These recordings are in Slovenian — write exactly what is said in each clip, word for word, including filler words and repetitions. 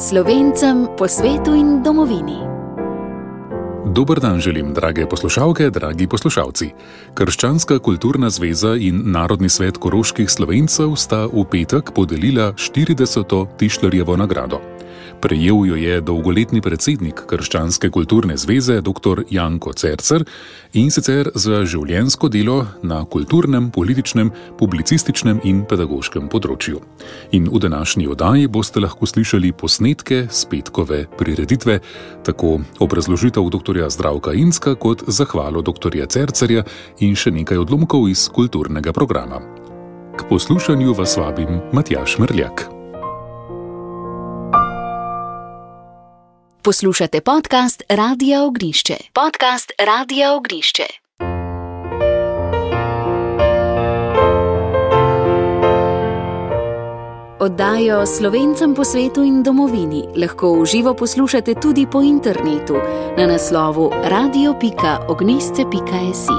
Slovencem po svetu in domovini. Dober dan želim, drage poslušalke, dragi poslušalci. Krščanska kulturna zveza in Narodni svet koroških Slovencev sta v petek podelila štirideseto Tišlerjevo nagrado. Prejel jo je dolgoletni predsednik Krščanske kulturne zveze dr. Janko Cercer, in sicer za življenjsko delo na kulturnem, političnem, publicističnem in pedagoškem področju. In v današnji oddaji boste lahko slišali posnetke s petkove prireditve, tako obrazložitev dr. Zdravka Inska kot zahvalo dr. Cercerja in še nekaj odlomkov iz kulturnega programa. K poslušanju vas vabim Matjaž Merljak. Poslušate podcast Radia Ognišče. Podcast Radia Ognišče. Oddajo Slovencem po svetu in domovini lahko v živo poslušate tudi po internetu na naslovu radio pika ognisce pika si.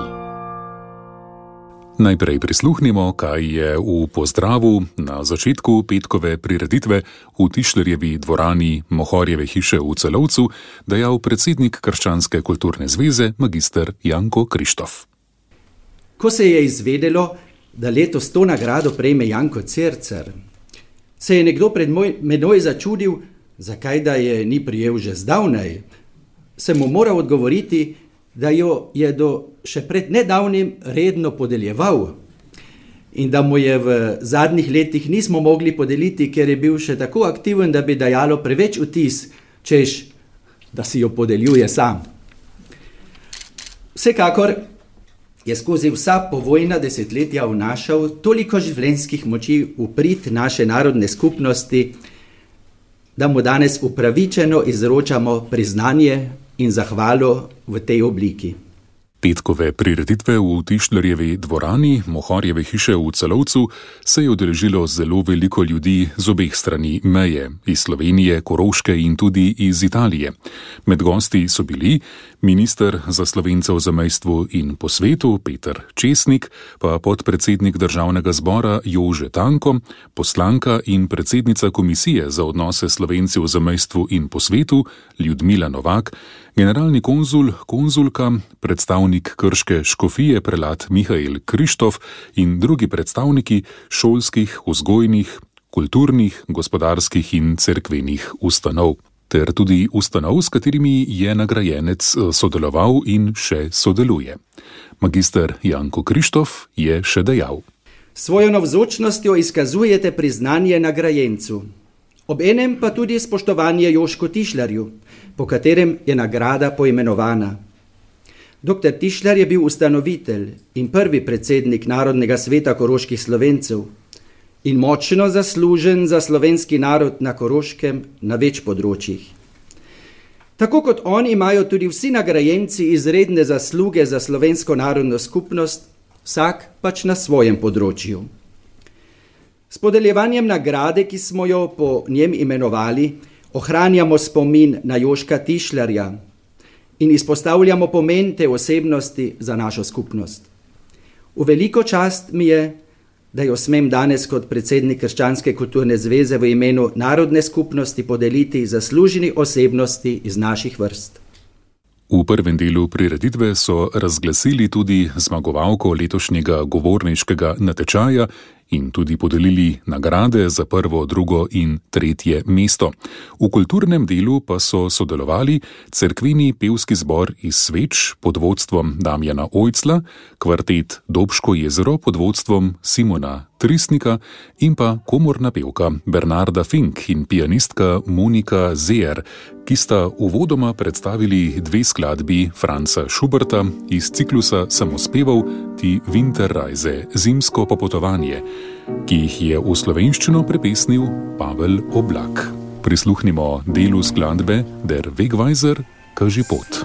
Najprej prisluhnimo, kaj je v pozdravu na začetku petkove prireditve v Tišlerjevi dvorani Mohorjeve hiše v Celovcu dejal predsednik Krščanske kulturne zveze magister Janko Krištof. Ko se je izvedelo, da letos to nagrado prejme Janko Cercer, se je nekdo pred moj, menoj začudil, zakaj da je ni prijel že zdavnaj. Sem mu moral odgovoriti, da jo je do še pred nedavnim redno podeljeval in da mu je v zadnjih letih nismo mogli podeliti, ker je bil še tako aktiven, da bi dajalo preveč vtis, češ, da si jo podeljuje sam. Vsekakor je skozi vsa povojna desetletja vnašal toliko življenjskih moči v prid naše narodne skupnosti, da mu danes upravičeno izročamo priznanje in zahvalo v tej obliki. Petkove prireditve v Tišlerjevi dvorani Mohorjeve hiše v Celovcu se je udeležilo zelo veliko ljudi z obeh strani meje, iz Slovenije, Koroške in tudi iz Italije. Med gosti so bili minister za Slovence v zamejstvu in po svetu Peter Česnik, pa podpredsednik državnega zbora Jože Tanko, poslanka in predsednica komisije za odnose Slovenci v zamejstvu in po svetu Ljudmila Novak, generalni konzul, konzulka, predstavnik krške škofije prelat Mihael Krištof in drugi predstavniki šolskih, vzgojnih, kulturnih, gospodarskih in cerkvenih ustanov, ter tudi ustanov, s katerimi je nagrajenec sodeloval in še sodeluje. Magister Janko Krištof je še dejal. Svojo navzočnostjo izkazujete priznanje nagrajencu, obenem pa tudi spoštovanje Jožku Tišlerju, po katerem je nagrada poimenovana. Doktor Tišler je bil ustanovitelj in prvi predsednik Narodnega sveta koroških Slovencev in močno zaslužen za slovenski narod na Koroškem na več področjih. Tako kot on imajo tudi vsi nagrajenci izredne zasluge za slovensko narodno skupnost, vsak pač na svojem področju. S podeljevanjem nagrade, ki smo jo po njem imenovali, ohranjamo spomin na Jožka Tišlerja in izpostavljamo pomen te osebnosti za našo skupnost. V veliko čast mi je, da jo smem danes kot predsednik Krščanske kulturne zveze v imenu narodne skupnosti podeliti zasluženi osebnosti iz naših vrst. V prvem delu prireditve so razglasili tudi zmagovalko letošnjega govorniškega natečaja in tudi podelili nagrade za prvo, drugo in tretje mesto. V kulturnem delu pa so sodelovali cerkveni pevski zbor iz Sveč pod vodstvom Damjana Ojcla, kvartet Dobško jezero pod vodstvom Simona Tristnika in pa komorna pevka Bernarda Fink in pianistka Monika Zeer, ki sta uvodoma predstavili dve skladbi Franca Schuberta iz ciklusa samospevov Die Winterreise, zimsko popotovanje, ki jih je v slovenščino prepesnil Pavel Oblak. Prisluhnimo delu skladbe Der Wegweiser, Kaži pot.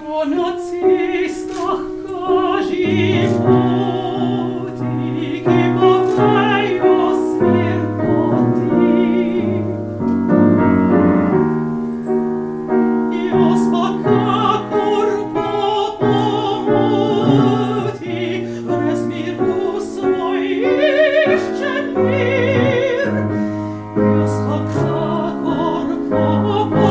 Oh,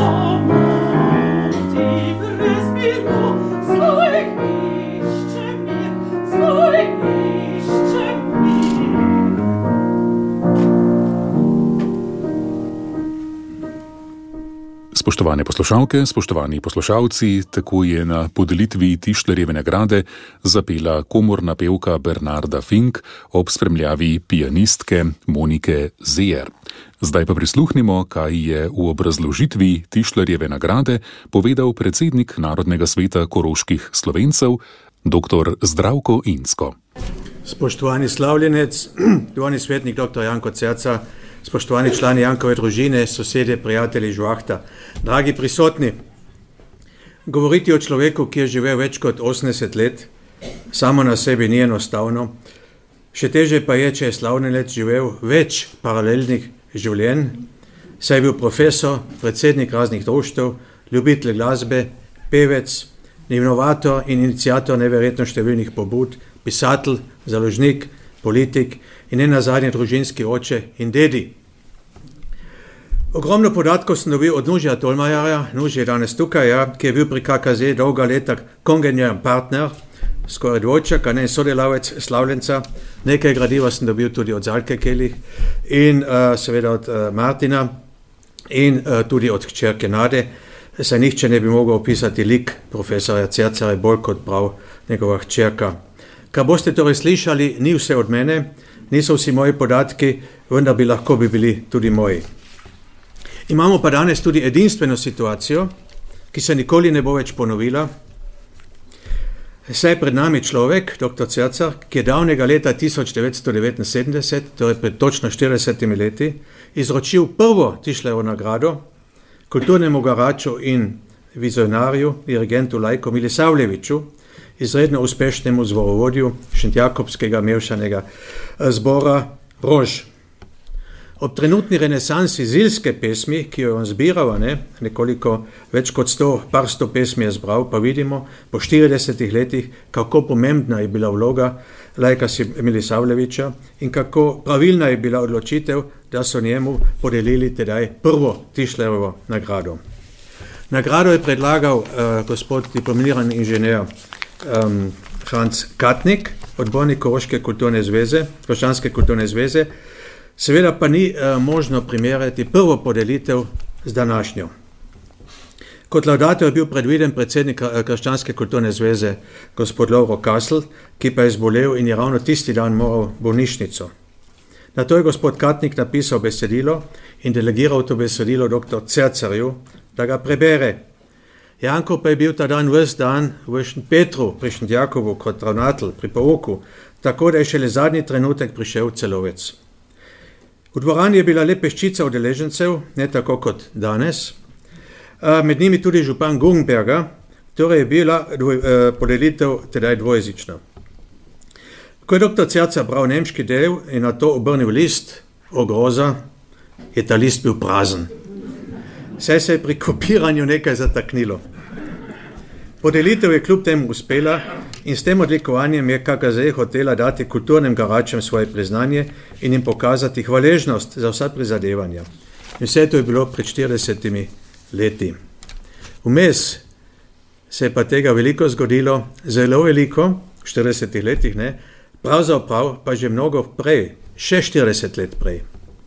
Spoštovane poslušalke, spoštovani poslušalci, tako je na podelitvi Tischlerjeve nagrade zapela komorna pevka Bernarda Fink ob spremljavi pianistke Monike Zeher. Zdaj pa prisluhnimo, kaj je v obrazložitvi Tischlerjeve nagrade povedal predsednik Narodnega sveta koroških Slovencev, dr. Zdravko Insko. Spoštovani slavljenec, duhovni svetnik dr. Janko Cercar, spoštovani člani Jankove družine, sosedje, prijatelji Žvahta, dragi prisotni. Govoriti o človeku, ki je živel več kot osemdeset let, samo na sebi ni enostavno. Še teže pa je, če je slavljenec živel več paralelnih življenj, saj je bil profesor, predsednik raznih društev, ljubitelj glasbe, pevec, inovator in iniciator neverjetno številnih pobud, pisatelj, založnik, politik in ne nazadnje družinski oče in dedi. Ogromno podatkov sem dobil od Nužija Tolmajarja, Nuž je danes tukaj, ja, ki je bil pri K K Z dolga leta kongeniran partner, skoraj dvojček, a ne sodelavec slavljenca. Nekaj gradiva sem dobil tudi od Zalke Kelih in uh, seveda od uh, Martina in uh, tudi od hčerke Nade. Saj nihče ne bi mogel opisati lik profesorja Cercarja bolj kot prav njegova hčerka. Kar boste torej slišali, ni vse od mene, niso vsi moji podatki, vendar bi lahko bi bili tudi moji. Imamo pa danes tudi edinstveno situacijo, ki se nikoli ne bo več ponovila. Saj je pred nami človek, dr. Cercar, ki je davnega leta tisoč devetsto devetinsedemdeset, torej pred točno štiridesetimi leti, izročil prvo Tischlerjevo nagrado kulturnemu garaču in vizionarju, dirigentu Lajku Milosavljeviću, izredno uspešnemu zborovodju Šentjakobskega mešanega zbora Rož. Ob trenutni renesansi zilske pesmi, ki jo je on zbiral, ne, nekoliko več kot sto, par sto pesmi je zbral, pa vidimo po štiridesetih letih, kako pomembna je bila vloga Lajka Milosavljevića in kako pravilna je bila odločitev, da so njemu podelili tedaj prvo Tischlerjevo nagrado. Nagrado je predlagal uh, gospod diplomiran inženir um, Franc Katnik, odbornik Koroške kulturne zveze, Krščanske kulturne zveze. Seveda pa ni uh, možno primerjati prvo podelitev z današnjo. Kot laudator je bil predviden predsednik Krščanske kulturne zveze gospod Lovro Kasl, ki pa je zbolel in je ravno tisti dan moral v bolnišnico. Na to je gospod Katnik napisal besedilo in delegiral to besedilo dr. Cercarju, da ga prebere. Janko pa je bil ta dan ves dan v Šentpetru pri Šentjakobu kot ravnatelj pri pouku, tako da je šele zadnji trenutek prišel Celovec. V dvorani je bila le peščica udeležencev, ne tako kot danes, med njimi tudi župan Guggenberga, torej je bila dvoj, podelitev tedaj dvojezična. Ko je dr. Cercar bral nemški del in na to obrnil list, o groza, je ta list bil prazen. Saj se je pri kopiranju nekaj zataknilo. Podelitev je kljub temu uspela in s tem odlikovanjem je K K Z hotela dati kulturnim garačem svoje priznanje in jim pokazati hvaležnost za vsa prizadevanja. In vse to je bilo pred štiridesetimi leti. Vmes se je pa tega veliko zgodilo, zelo veliko, v štiridesetih letih, ne, pravzaprav pa že mnogo prej, še štirideset let prej.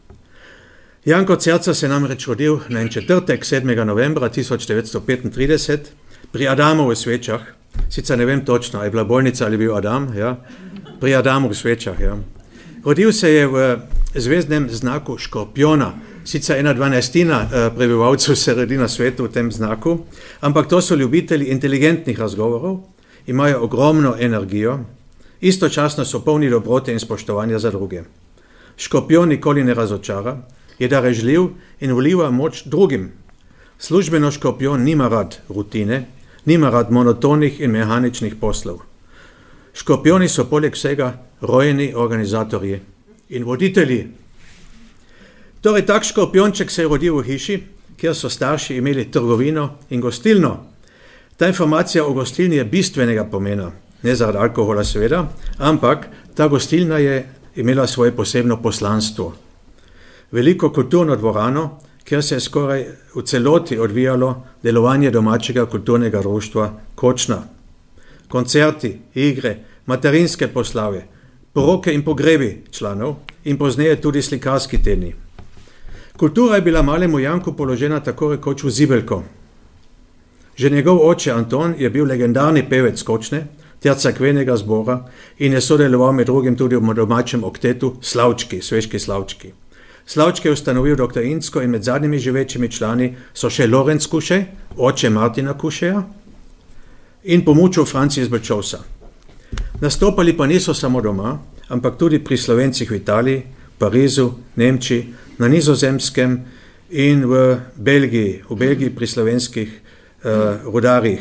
Janko Cercar se namreč rodil na en četrtek sedmega novembra tisoč devetsto petintrideset pri Adamu v Svečah, sicer ne vem točno, je bila bolnica ali bil Adam, ja, pri Adamu v Svečah, ja. Rodil se je v zvezdnem znaku škorpiona, sicer ena dvanajstina prebivalcev se rodi na svetu v tem znaku, ampak to so ljubitelji inteligentnih razgovorov, imajo ogromno energijo, istočasno so polni dobrote in spoštovanja za druge. Škorpion nikoli ne razočara, je darežljiv in vliva moč drugim. Službeno škorpion nima rad rutine, nima rad monotonih in mehaničnih poslov. Škorpioni so poleg vsega rojeni organizatorji in voditelji. Torej, tak škorpionček se je rodil v hiši, kjer so starši imeli trgovino in gostilno. Ta informacija o gostilni je bistvenega pomena, ne zaradi alkohola seveda, ampak ta gostilna je imela svoje posebno poslanstvo. Veliko kulturno dvorano, kjer se je skoraj v celoti odvijalo delovanje domačega kulturnega društva Kočna. koncerti, igre, materinske proslave, poroke in pogrebi članov in pozneje tudi slikarski tedni. Kultura je bila malemu Janku položena tako rekoč v zibelko. Že njegov oče Anton je bil legendarni pevec Kočne ter cerkvenega zbora in je sodeloval med drugim tudi v domačem oktetu Slavčki, Sveški Slavčki. Slavčki je ustanovil doktor Incko in med zadnjimi živečimi člani so še Lorenc Kušej, oče Martina Kušeja in pomočil Franci iz Bečovsa. Nastopali pa niso samo doma, ampak tudi pri Slovencih v Italiji, Parizu, Nemčiji, na Nizozemskem in v Belgiji, v Belgiji pri slovenskih uh, rudarjih.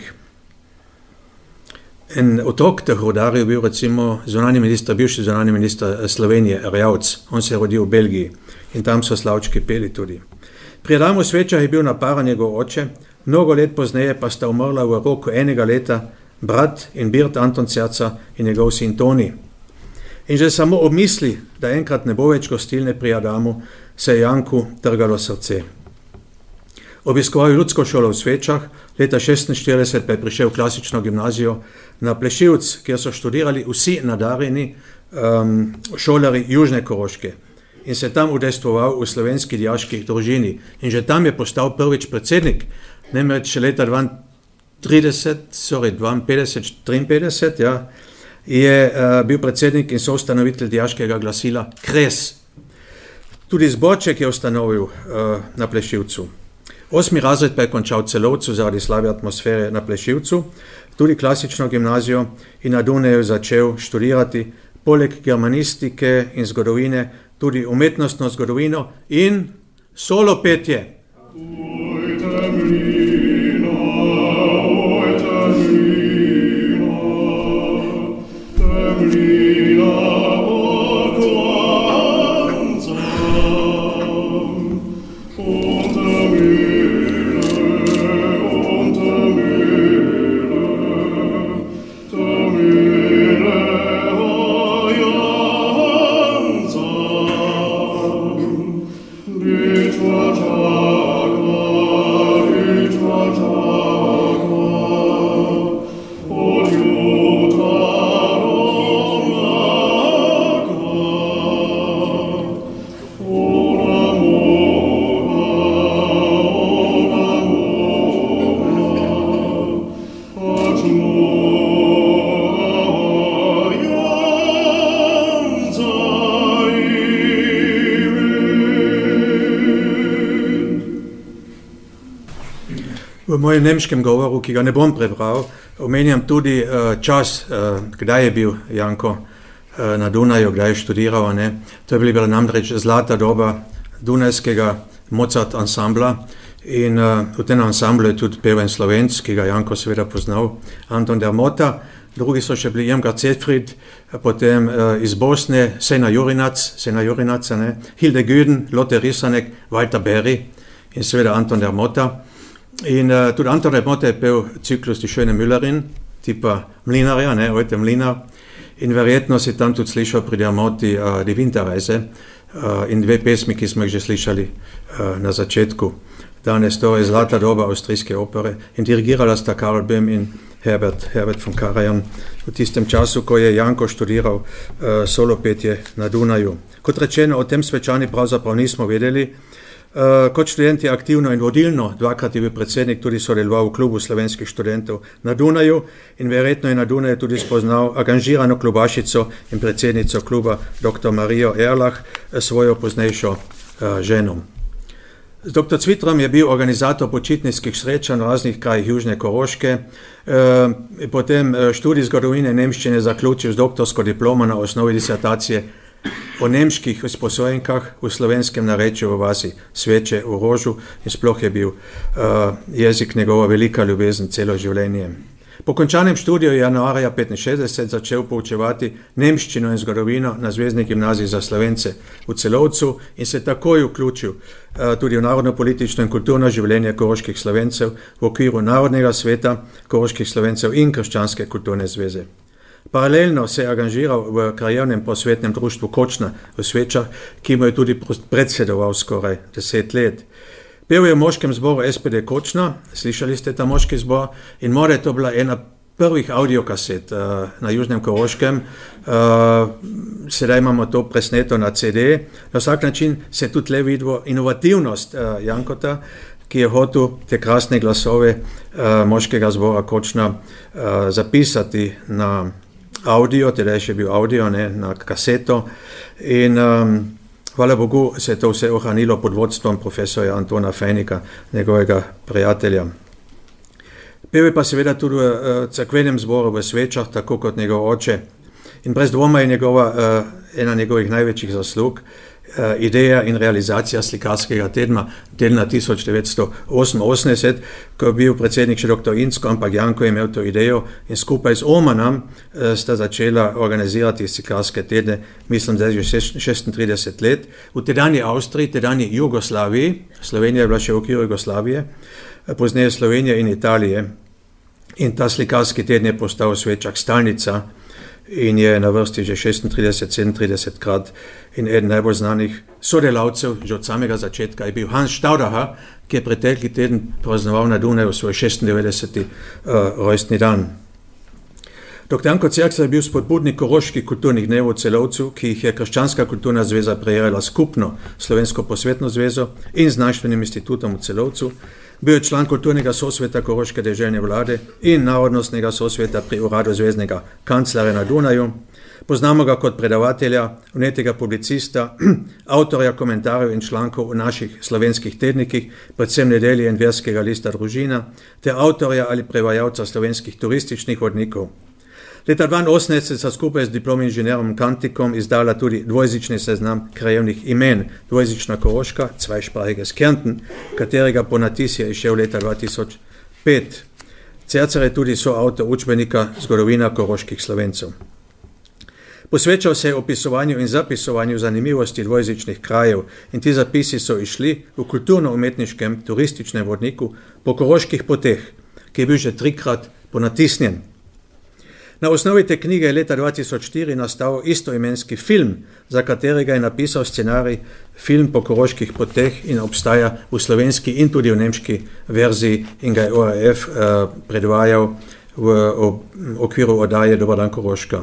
En otrok teh rudarjev je bil recimo zunanji minister, bivši zunanji minister Slovenije, Erjavc. On se je rodil v Belgiji in tam so Slavčki peli tudi. Pri Adamu Svečah je bil naparan njegov oče, mnogo let pozneje pa sta umrla v roku enega leta brat in birt Anton Cercer in njegov sin Toni. In že samo ob misli, da enkrat ne bo več gostilne pri Adamu, se je Janku trgalo srce. Obiskoval je ljudsko šolo v Svečah, leta šestinštirideset pa je prišel v klasično gimnazijo na Plešivc, kjer so študirali vsi nadarjeni um, šolari Južne Koroške in se tam udejstvoval v slovenski dijaški družini. In že tam je postal prvič predsednik, namreč leta dvaintrideset, sorry, dvainpetdeset, triinpetdeset, ja, je uh, bil predsednik in soustanovitelj dijaškega glasila Kres. Tudi zborček je ustanovil uh, na Plešivcu. Osmi razred pa je končal v Celovcu zaradi slabe atmosfere na Plešivcu, tudi klasično gimnazijo in na Dunaju začel študirati poleg germanistike in zgodovine tudi umetnostno zgodovino in solo petje. V mojem nemškem govoru, ki ga ne bom prebral, omenjam tudi uh, čas, uh, kdaj je bil Janko uh, na Dunaju, kdaj je študiral. Ne? To je bila namreč zlata doba dunajskega Mozart ansambla in uh, v tem ansamblu je tudi peven Slovenc, ki ga Janko seveda poznal, Anton der Mota. Drugi so še bili Irmgard Cetfried, potem uh, iz Bosne Sena Jurinac, Sena Jurinac, ne? Hilde Güden, Lotte Risanek, Walter Berry in seveda Anton der Mota. In uh, tudi Anton der Mota je pel ciklus Die schöne Müllerin, tipa Mlinarja, ne, ojte Mlinar. In verjetno si tam tudi slišal pri der Moti uh, Die Winterreise uh, in dve pesmi, ki smo jih že slišali uh, na začetku. Danes to je zlata doba avstrijske opere in dirigirala sta Karl Böhm in Herbert, Herbert von Karajan v tistem času, ko je Janko študiral uh, solo petje na Dunaju. Kot rečeno, o tem Svečani pravzaprav nismo vedeli. Uh, kot študent je aktivno in vodilno, dvakrat je bil predsednik, tudi sodeloval v klubu slovenskih študentov na Dunaju in verjetno je na Dunaju tudi spoznal angažirano klubašico in predsednico kluba doktor Marijo Erlach, svojo poznejšo uh, ženo. Z doktor Cvitrom je bil organizator počitniških srečanj v raznih krajih Južne Koroške, uh, potem študij zgodovine nemščine zaključil z doktorsko diplomo na osnovi disertacije o nemških izposojenkah v slovenskem narečju v vasi Sveče v Rožu in sploh je bil uh, jezik njegova velika ljubezen celo življenje. Po končanem študiju je januarja petinšestdeset začel poučevati nemščino in zgodovino na Zvezni gimnaziji za Slovence v Celovcu in se takoj vključil uh, tudi v narodno-politično in kulturno življenje koroških Slovencev v okviru Narodnega sveta koroških Slovencev in Krščanske kulturne zveze. Paralelno se je angažiral v krajevnem prosvetnem društvu Kočna v Svečah, ki mu je tudi predsedoval skoraj deset let. Pel je v moškem zboru S P D Kočna, slišali ste ta moški zbor, in more to bila ena prvih audiokaset uh, na Južnem Koroškem. Uh, sedaj imamo to presneto na ce de. Na vsak način se tudi le vidimo inovativnost uh, Jankota, ki je hotel te krasne glasove uh, moškega zbora Kočna uh, zapisati na audio, teda je še bil audio, ne, na kaseto. In um, hvala Bogu se je to vse ohranilo pod vodstvom profesorja Antona Fejnika, njegovega prijatelja. Pel je pa seveda tudi v uh, cerkvenem zboru v Svečah, tako kot njegov oče. In brez dvoma je njegova, uh, ena njegovih največjih zaslug uh, ideja in realizacija slikarskega tedna, tedna tisoč devetsto oseminosemdeset, ko je bil predsednik še doktor Incko, ampak Janko je imel to idejo in skupaj z Omanom uh, sta začela organizirati slikarske tedne, mislim, da je že šestintrideset let. V tedanji Avstriji, tedanji Jugoslaviji, Slovenija je bila še v okviru Jugoslavije, pozneje Slovenije in Italije. In ta slikarski teden je postal v Svečah stalnica in je na vrsti že šestintrideset sedemintrideset krat. In eden najbolj znanih sodelavcev že od samega začetka je bil Hans Staudacher, ki je pretekli teden praznoval na Dunaju svoj šestindevetdeseti uh, rojstni dan. doktor Janko Cercer je bil spodbudnik koroških kulturnih dnevov v Celovcu, ki jih je Krščanska kulturna zveza prejela skupno Slovensko posvetno zvezo in znanstvenim institutom v Celovcu. Bil je član kulturnega sosveta Koroške deželne vlade in narodnostnega sosveta pri uradu zveznega kanclerja na Dunaju. Poznamo ga kot predavatelja, vnetega publicista, avtorja komentarjev in člankov v naših slovenskih tednikih, predvsem Nedelje in Verskega lista Družina, ter avtorja ali prevajalca slovenskih turističnih vodnikov. Leta dvainosemdeset sta skupaj z diplomnim inženjerom Kantikom izdala tudi dvojezični seznam krajevnih imen, dvojezična Koroška, Zweisprachiges Kärnten, katerega ponatis je izšel leta dva tisoč pet. Cercer je tudi soavtor učbenika Zgodovina koroških Slovencev. Posvečal se je opisovanju in zapisovanju zanimivosti dvojezičnih krajev in ti zapisi so išli v kulturno-umetniškem turističnem vodniku po koroških poteh, ki je bil že trikrat ponatisnjen. Na osnovi te knjige je leta dva tisoč štiri nastal istoimenski film, za katerega je napisal scenarij film po koroških poteh in obstaja v slovenski in tudi v nemški verziji in ga je O R F uh, predvajal v, v okviru oddaje Dober dan Koroška.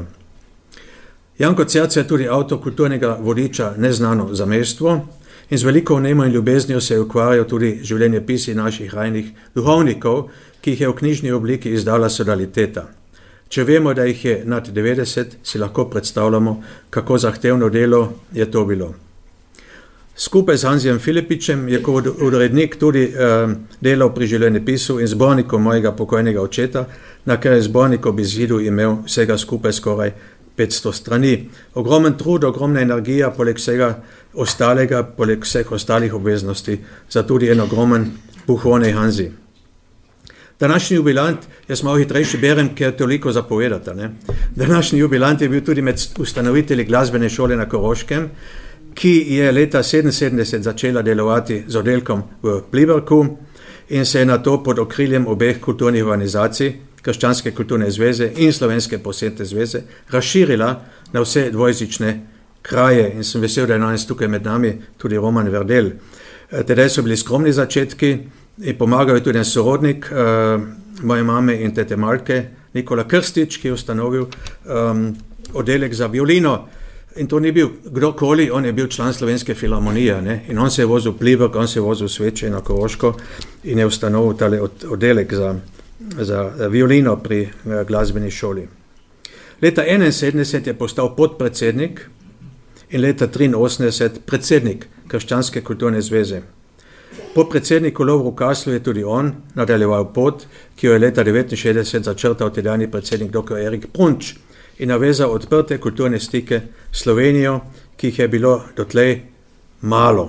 Janko Cercer je tudi avtor kulturnega vodiča Neznano zamestvo in z veliko vnemo in ljubeznijo se je ukvarjal tudi življenjepisi naših rajnih duhovnikov, ki jih je v knjižni obliki izdala Sodaliteta. Če vemo, da jih je nad devetdeset, si lahko predstavljamo, kako zahtevno delo je to bilo. Skupaj z Hanzijem Filipičem je kot urednik tudi eh, delal pri življenjepisu in zborniku mojega pokojnega očeta, na kar je zbornik ob izidu imel vsega skupaj skoraj petsto strani. Ogromen trud, ogromna energija, poleg vsega ostalega, poleg vseh ostalih obveznosti, za tudi en ogromen puhone Hanzi. Današnji jubilant, jaz malo hitrejši berem, ker toliko zapovedata. Ne? Današnji jubilant je bil tudi med ustanovitelji glasbene šole na Koroškem, ki je leta sedeminsedemdeset začela delovati z oddelkom v Pliberku in se je na to pod okriljem obeh kulturnih organizacij, Krščanske kulturne zveze in Slovenske posvetne zveze, razširila na vse dvojezične kraje in sem vesel, da je danes tukaj med nami tudi Roman Verdel. Tedaj so bili skromni začetki in pomagal je tudi en sorodnik uh, moje mame in tete Malke, Nikola Krstič, ki je ustanovil um, oddelek za violino. In to ni bil kdorkoli, on je bil član Slovenske filharmonije, ne? In on se je vozil v Pliberk, on se je vozil v Sveče na Koroško in je ustanovil tale od, oddelek za, za violino pri uh, glasbeni šoli. Leta enainsedemdeset je postal podpredsednik in leta triinosemdeset predsednik Krščanske kulturne zveze. Po predsedniku Lovru Kaslu je tudi on nadaljeval pot, ki jo je leta devetinšestdeset začrtal tedajni predsednik doktor Erik Prunč in navezal odprte kulturne stike s Slovenijo, ki jih je bilo dotlej malo.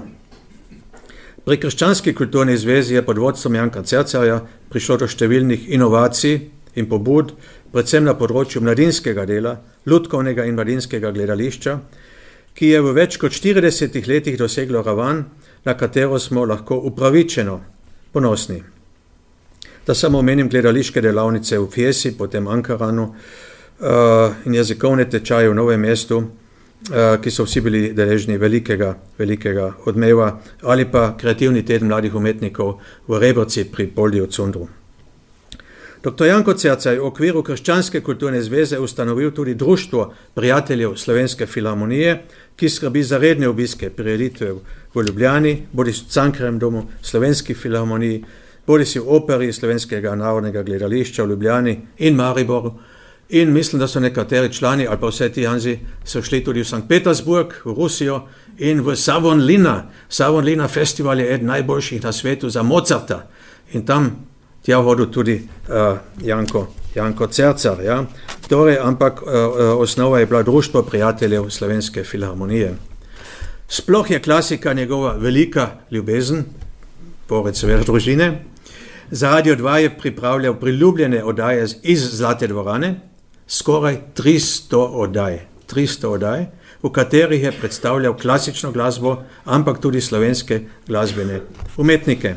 Pri Krščanski kulturni zvezi je pod vodstvom Janka Cercerja prišlo do številnih inovacij in pobud, predvsem na področju mladinskega dela, lutkovnega in mladinskega gledališča, ki je v več kot štiridesetih letih doseglo raven, na katero smo lahko upravičeno ponosni. Da samo omenim gledališke delavnice v Fiesi, potem Ankaranu uh, in jezikovne tečaje v Novem mestu, uh, ki so vsi bili deležni velikega, velikega odmeva, ali pa kreativni teden mladih umetnikov v Rebrci pri Poldiju Cundru. Doktor Janko Cercar je v okviru Krščanske kulturne zveze ustanovil tudi Društvo prijateljev Slovenske filharmonije, ki skrbi za redne obiske prireditve v Ljubljani, bodi v Cankarjevem domu, Slovenski filharmoniji, bodi si v operi Slovenskega narodnega gledališča v Ljubljani in Mariboru. In mislim, da so nekateri člani, ali pa vse ti Janzi, so šli tudi v Sankt Petersburg, v Rusijo in v Savonlinna. Savonlinna festival je eden najboljših na svetu za Mozarta. In tam tja hodil tudi uh, Janko, Janko Cercar. Ja? Torej, ampak uh, uh, osnova je bila Društvo prijateljev Slovenske filharmonije. Sploh je klasika njegova velika ljubezen, pored seveda družine. Za Radio dva je pripravljal priljubljene oddaje iz Zlate dvorane, skoraj tristo oddaj, tristo oddaj, v katerih je predstavljal klasično glasbo, ampak tudi slovenske glasbene umetnike.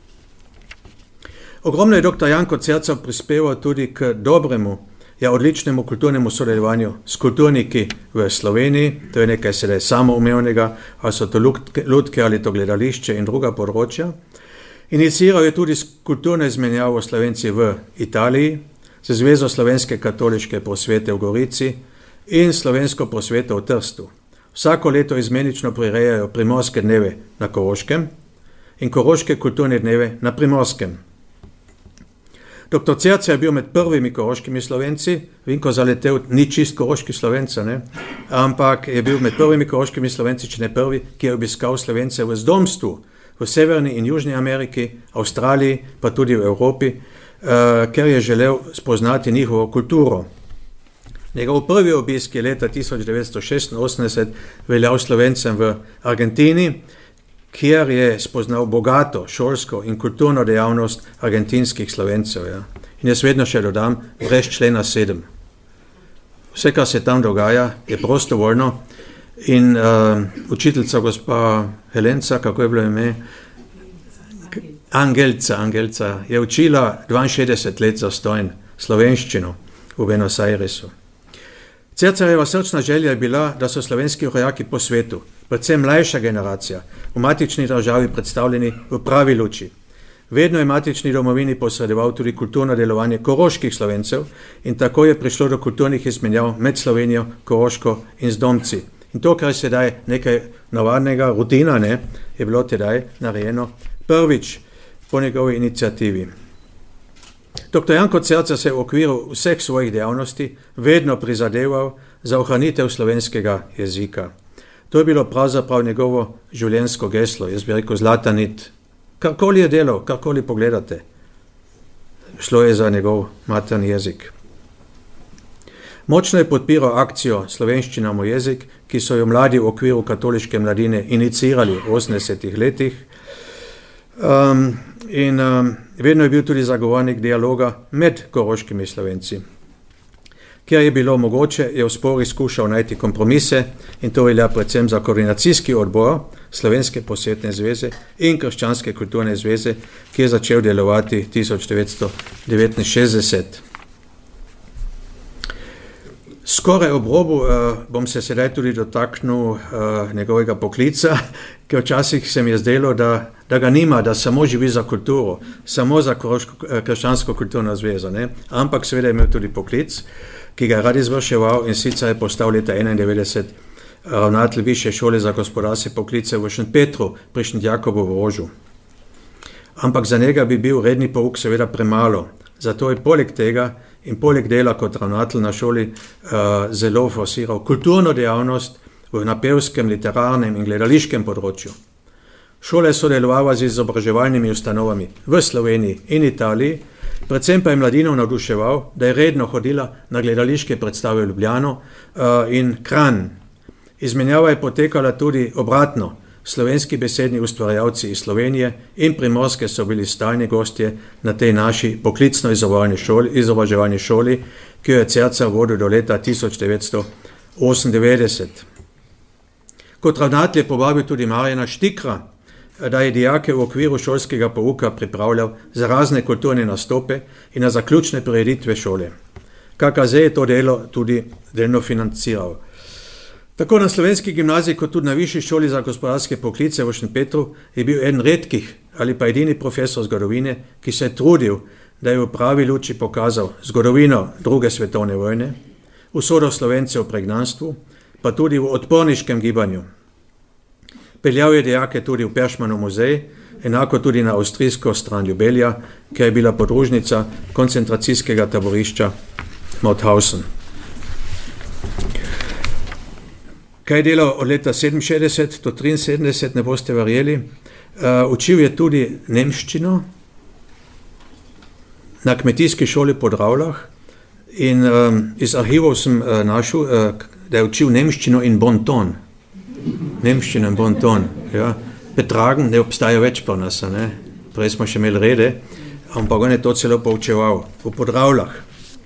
Ogromno je doktor Janko Cercar prispeval tudi k dobremu, ja odličnemu kulturnemu sodelovanju s kulturniki v Sloveniji, to je nekaj sedaj samoumevnega, ali so to lutke ali to gledališče in druga področja. Iniciiral je tudi kulturno izmenjavo Slovenci v Italiji, z Zvezo slovenske katoliške prosvete v Gorici in slovensko prosveto v Trstu. Vsako leto izmenično prirejajo primorske dneve na Koroškem in koroške kulturne dneve na Primorskem. Doktor Cercar je bil med prvimi koroškimi Slovenci, Vinko Zaletel ni čist koroški Slovenca, ne? Ampak je bil med prvimi koroškimi Slovenci, če ne prvi, ki je obiskal Slovence v zdomstvu v Severni in Južni Ameriki, Avstraliji, pa tudi v Evropi, uh, ker je želel spoznati njihovo kulturo. Njegov prvi obisk je leta tisoč devetsto šestinosemdeset veljal Slovencem v Argentini, kjer je spoznal bogato šolsko in kulturno dejavnost argentinskih Slovencev. Ja. In jaz vedno še dodam, brez člena sedem. Vse, kar se tam dogaja, je prostovoljno. In uh, učiteljica gospa Helenca, kako je bilo ime? Angelca, Angelca, je učila dvainšestdeset let zastojn slovenščino v Buenos Airesu. Cercarjeva srčna želja je bila, da so slovenski rojaki po svetu, predvsem mlajša generacija, v matični državi predstavljeni v pravi luči. Vedno je matični domovini posredoval tudi kulturno delovanje koroških Slovencev in tako je prišlo do kulturnih izmenjav med Slovenijo, Koroško in zdomci. In to, kar je sedaj nekaj navadnega, rutina, ne, je bilo tedaj narejeno prvič po njegovi inicijativi. Doktor Janko Cercar se je v okviru vseh svojih dejavnosti vedno prizadeval za ohranitev slovenskega jezika. To je bilo pravzaprav njegovo življenjsko geslo, jaz bi rekel zlata nit. Karkoli je delal, karkoli pogledate, šlo je za njegov materni jezik. Močno je podpiral akcijo Slovenščina moj jezik, ki so jo mladi v okviru katoliške mladine inicirali v osemdesetih letih. Um, in um, vedno je bil tudi zagovornik dialoga med koroškimi Slovenci. Kjer je bilo mogoče, je v spori skušal najti kompromise in to velja predvsem za koordinacijski odbor Slovenske prosvetne zveze in Krščanske kulturne zveze, ki je začel delovati tisoč devetsto devetinšestdeset. Skoraj ob robu uh, bom se sedaj tudi dotaknil uh, njegovega poklica, ker včasih se mi je zdelo, da, da ga nima, da samo živi za kulturo, samo za Koroško, uh, Krščansko kulturno zvezo, ne? Ampak seveda je imel tudi poklic, ki ga je rad izvrševal in sicer je postal leta enaindevetdeset ravnatelj Višje šole za gospodarske poklice v Šentpetru pri Šentjakobu v Rožu. Ampak za njega bi bil redni pouk seveda premalo, zato je poleg tega in poleg dela kot ravnatelj na šoli uh, zelo forsiral kulturno dejavnost v napevskem, literarnem in gledališkem področju. Šole so delovale z izobraževalnimi ustanovami v Sloveniji in Italiji, predvsem pa je mladino navduševal, da je redno hodila na gledališke predstave v Ljubljano uh, in Kranj. Izmenjava je potekala tudi obratno. Slovenski besedni ustvarjalci iz Slovenije in Primorske so bili stalni gostje na tej naši poklicno šoli, izobraževalni šoli, ki jo je Cercar vodil do leta tisoč devetsto osemindevetdeset. Kot ravnatelj je povabil tudi Marjana Štikra, da je dijake v okviru šolskega pouka pripravljal za razne kulturne nastope in na zaključne prireditve šole. K K Z je to delo tudi delno financiral. Tako na slovenski gimnaziji kot tudi na Višji šoli za gospodarske poklice v Šentpetru je bil eden redkih ali pa edini profesor zgodovine, ki se je trudil, da je v pravi luči pokazal zgodovino druge svetovne vojne, usodo Slovencev v pregnanstvu, pa tudi v odporniškem gibanju. Peljal je dijake tudi v Peršmanov muzej, enako tudi na avstrijsko stran Ljubelja, kjer je bila podružnica koncentracijskega taborišča Mauthausen. Kaj je delal od leta sedeminšestdeset do triinsedemdeset, ne boste verjeli. Uh, učil je tudi nemščino na kmetijski šoli po Dravljah in um, iz arhivov sem uh, našel, uh, da je učil nemščino in bonton. Nemščino in bonton, ja. Betragen ne obstaja več pa nas, ne? Prej smo še imeli rede, ampak on je to celo poučeval v Podravljah.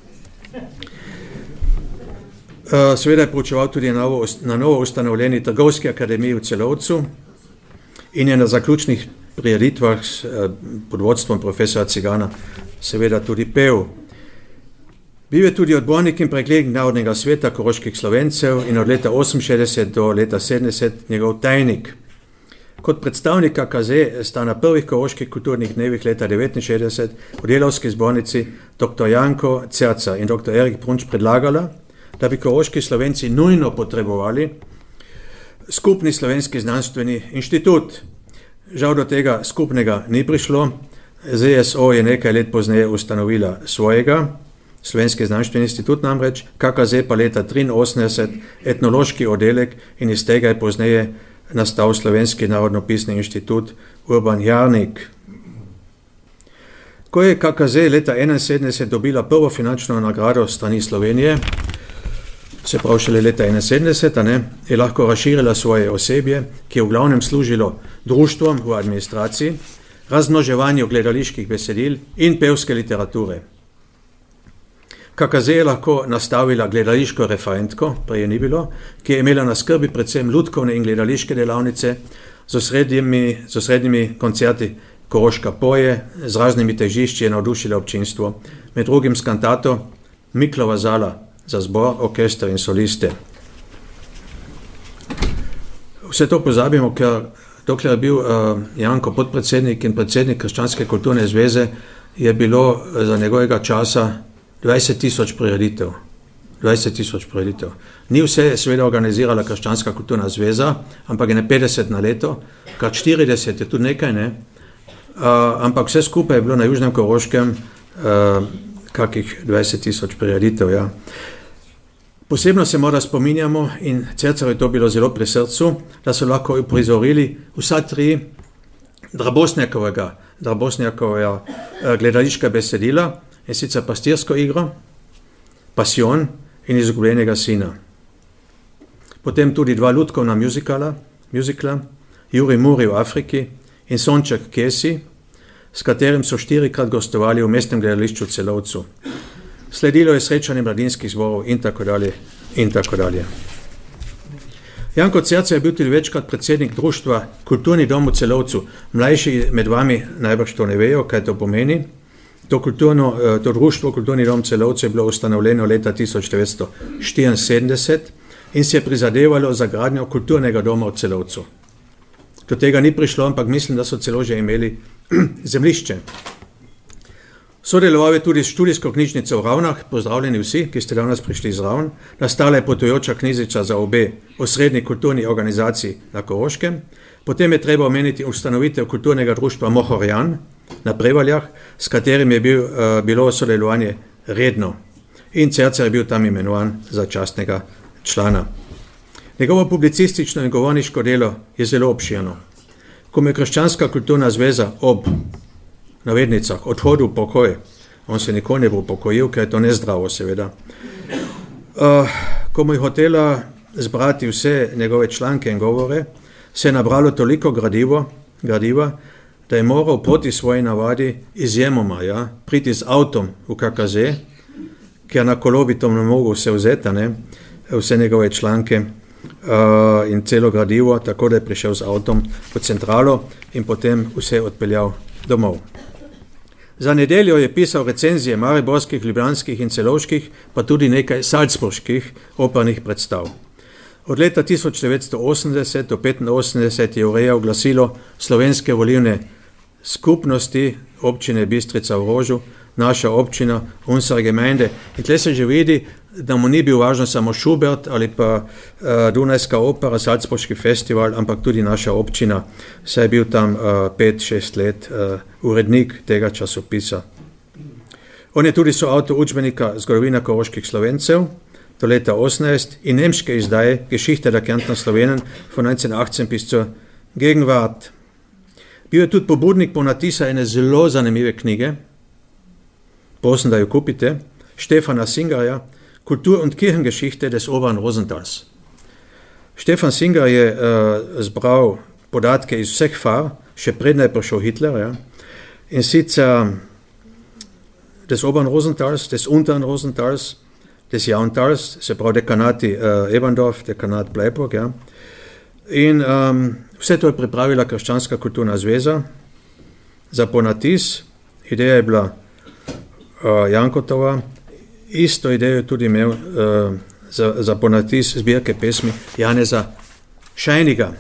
Uh, seveda je poučeval tudi na novo, na novo ustanovljeni Trgovski akademiji v Celovcu in je na zaključnih prireditvah uh, pod vodstvom profesora Cigana seveda tudi pel. Bil je tudi odbornik in preglednik Narodnega sveta koroških Slovencev in od leta oseminšestdeset do leta sedemdeset njegov tajnik. Kot predstavnik K K Z sta na prvih koroških kulturnih dnevih leta devetinšestdeset v Delavski zbornici doktor Janko Cercar in doktor Erik Prunč predlagala, da bi koroški Slovenci nujno potrebovali skupni slovenski znanstveni inštitut. Žal do tega skupnega ni prišlo. Z S O je nekaj let pozneje ustanovila svojega, Slovenski znanstveni institut namreč, K K Z pa leta triinosemdeset etnološki oddelek in iz tega je pozneje nastal Slovenski narodnopisni inštitut Urban Jarnik. Ko je K K Z leta enainsedemdeset dobila prvo finančno nagrado strani Slovenije, se pravi šele leta enainsedemdeset, ne, je lahko razširila svoje osebje, ki je v glavnem služilo društvom v administraciji, razmnoževanju gledaliških besedil in pevske literature. K K Z je lahko nastavila gledališko referentko, prej je ni bilo, ki je imela na skrbi predvsem lutkovne in gledališke delavnice z osrednjimi, z osrednjimi koncerti Koroška poje, z raznimi težišči je navdušila občinstvo, med drugim s kantato Miklova zala za zbor, orkester in soliste. Vse to pozabimo, ker dokler je bil uh, Janko podpredsednik in predsednik Krščanske kulturne zveze, je bilo za njegovega časa dvajset tisoč prireditev. dvajset tisoč prireditev. Ni vse seveda organizirala Krščanska kulturna zveza, ampak je ne petdeset na leto, kar štirideset je tudi nekaj, ne? Uh, ampak vse skupaj je bilo na Južnem Koroškem uh, kakih dvajset tisoč prireditev, ja. Posebno se mora spominjamo in Cercar je to bilo zelo pri srcu, da so lahko uprizorili vsa tri Drabosnjakovega, Drabosnjakovega uh, gledališka besedila, in sicer Pastirsko igro, Pasjon in Izgubljenega sina. Potem tudi dva lutkovna muzikala, muzikla, Juri Muri v Afriki in Sonček Kesi, s katerim so štirikrat gostovali v mestnem gledališču Celovcu. Sledilo je srečanje mladinskih zborov in tako dalje in tako dalje. Janko Cercar je bil tudi večkrat predsednik društva Kulturni dom v Celovcu. Mlajši med vami najbrž to ne vejo, kaj to pomeni. To, kulturno, to društvo Kulturni dom Celovcu je bilo ustanovljeno leta tisoč devetsto štiriinsedemdeset in se je prizadevalo za gradnjo kulturnega doma v Celovcu. Do tega ni prišlo, ampak mislim, da so celo že imeli zemljišče. Sodeloval je tudi s študijsko knjižnico v Ravnah, pozdravljeni vsi, ki ste danes prišli z Ravn. Nastala je potujoča knjižnica za obe osrednji kulturni organizaciji na Koroškem. Potem je treba omeniti ustanovitev kulturnega društva Mohorjan na Prevaljah, s katerim je bil, uh, bilo sodelovanje redno. In Cercar je bil tam imenovan za častnega člana. Njegovo publicistično in govorniško delo je zelo obširno. Ko je Krščanska kulturna zveza ob navednicah odhodu v pokoj, on se nikoli ne bo upokojil, ker je to nezdravo seveda. Uh, ko mu je hotela zbrati vse njegove članke in govore, se je nabralo toliko gradivo, gradiva, da je moral proti svoji navadi izjemoma ja, priti z avtom v K K Z, ker na kolobitom ne mogo vse vzeti, ne, vse njegove članke uh, in celo gradivo, tako da je prišel z avtom v centralo in potem vse odpeljal domov. Za nedeljo je pisal recenzije mariborskih, ljubljanskih in celovških, pa tudi nekaj salzburških opernih predstav. Od leta tisoč devetsto osemdeset do petinosemdeset je urejal glasilo Slovenske volilne skupnosti občine Bistrica v Rožu naša občina, unsere Gemeinde. In tle se že vidi, da mu ni bil važno samo Schubert ali pa uh, Dunajska opera, Salzburški festival, ampak tudi naša občina. Saj je bil tam uh, pet, šest let uh, urednik tega časopisa. On je tudi soavtor učbenika Zgodovina koroških Slovencev do leta osemnajst in nemške izdaje Geschichte der Kärntner Slowenen von devetnajststo osemnajst bis zur Gegenwart. Bil je tudi pobudnik ponatisa ene zelo zanimive knjige, prosim, da jo kupite, Stefana Singerja, Kultur- und Kirchengeschichte des Oberen Rosentals. Stefan Singer je uh, zbral podatke iz vseh far, še predne je prišel Hitler, ja, in sicer des Oberen Rosentals, des Unteren Rosentals, des Jauntals, se pravi dekanati uh, Eberndorf, dekanat Bleiburg, ja. In um, vse to je pripravila Krščanska kulturna zveza za ponatis. Ideja je bila uh, Jankotova, isto idejo tudi imel uh, za, za ponatis zbirke pesmi Janeza Šajniga.